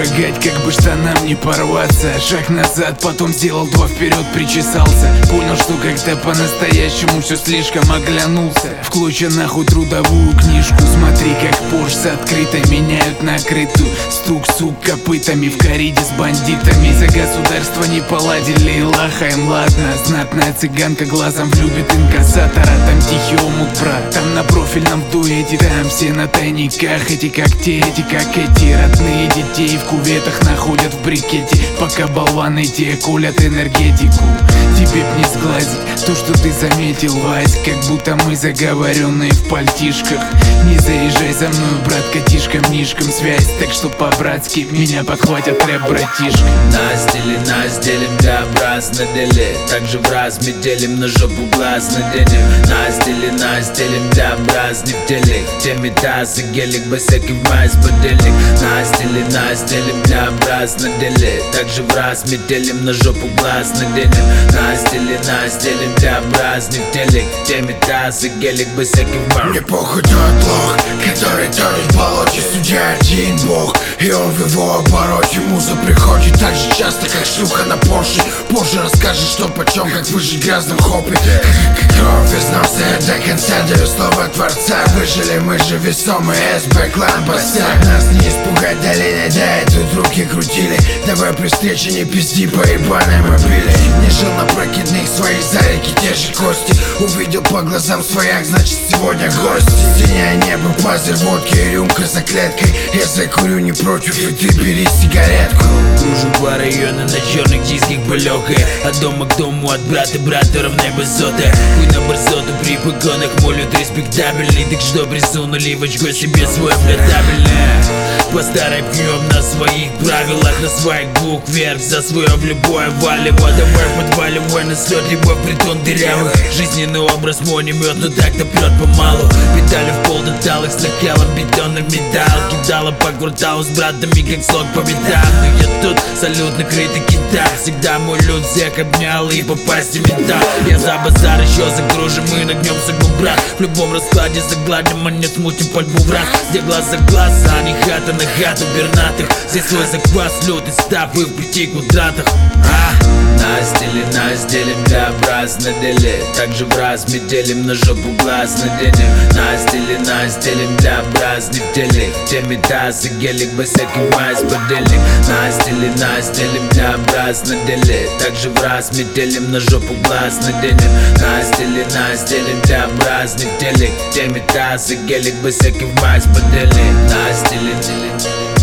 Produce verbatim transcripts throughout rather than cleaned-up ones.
шагать, как бы штанам не порваться. Шаг назад, потом сделал два вперед, причесался. Понял, что как-то по-настоящему все слишком, оглянулся. В клочья нахуй трудовую книжку. Смотри, как Порш с открытой меняют накрытую. Стук, сук, копытами в корриде с бандитами. За государство не поладили, и лахаем, ладно. Знатная цыганка глазом влюбит инкассатора. Там тихий омут, брат, там на профильном дуэте. Там все на тайниках, эти как те, эти как эти. Родные детей в куветах находят в брикете, пока болваны те колят энергетику. Тебе б не сглазить то, что ты заметил, Вась, как будто мы заговоренные в пальтишках. Не заезжай за мной, брат, котишкам-нишкам связь, так что по-братски меня подхватят рэп-братишка. Нас дели, нас делим для образ на деле. Также в раз мы делим на жопу глаз наденем. Нас дели, нас делим для образ не в теле. Теми тасы, гелик, басеки в мазь, подельник. Нас дели, нас делим для образ на деле. Также в раз мы делим на жопу глаз наденем. Нас дели, нас делим для образ не в теле. Теми тасы, гелик, басеки в мазь. Мне похуй тот лох, который тонет в болоте. Судья один бог, и он в его обороте. Муза приходит так же часто, как шлюха на Порше. Позже расскажет, что почем, как выжить в грязном хопе. Кровь из носа до конца, даю слово Творца. Выжили мы же весомые, СБ-клан Бастяк. Нас не испугать долиной, да и тут руки крутили. Давай при встрече не пизди по ебаной мобиле. Не жил на прокидных своих зарики, те же кости. Увидел по глазам своих, значит сегодня гости. Синяя небо, пазер водки и рюмка за клеткой. Я закурю не против, и ты бери сигаретку. Кружу по району на черных дисках балёкая. От дома к дому, от брата брата равной высоты. Хуй на борзоту при погонах молют респектабельный. Так что присунули в очко себе свой облетабельное. По старой пьем на своих правилах, на своих двух вверх за свое в любое валево. Давай подваливай на слет, либо в притон дырявых. Жизненный образ мой не мед, но так-то прет помалу. Педали в пол до талых, с накалом бетонных металл. Кидала по кварталу с братами, как слог по бедам. Но я тут салют накрытый кита. Всегда мой люд всех обнял и попасть в мента. Я за базар еще загружен, мы нагнем судьбу, брат. В любом раскладе загладим, а не смутим пальбу в раз. Где глаз за глаз, а не хата на хату бернатых. Здесь свой заквас, лютый став и в пяти квадратах. А? Нас дели, нас делим для образ на деле. Также в раз мы делим на жопу глаз наденем. Нас дели, нас делим для образ не в теле. Теми тасы, гелик, басеки, мазь, подельник. Нас дели, нас делим для образ на деле. Также в раз мы делим на жопу глаз наденем. Нас дели, нас делим для образ не в теле. Теми тасы, гелик, басеки, мазь, подельник. Нас дели, делим,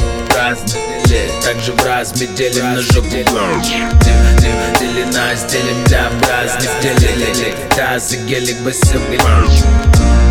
раз на деле. Также в раз мы делим на жопу глаз. Дели, нас делим для образ не в теле. Тасы, гелик, басеки, мазь.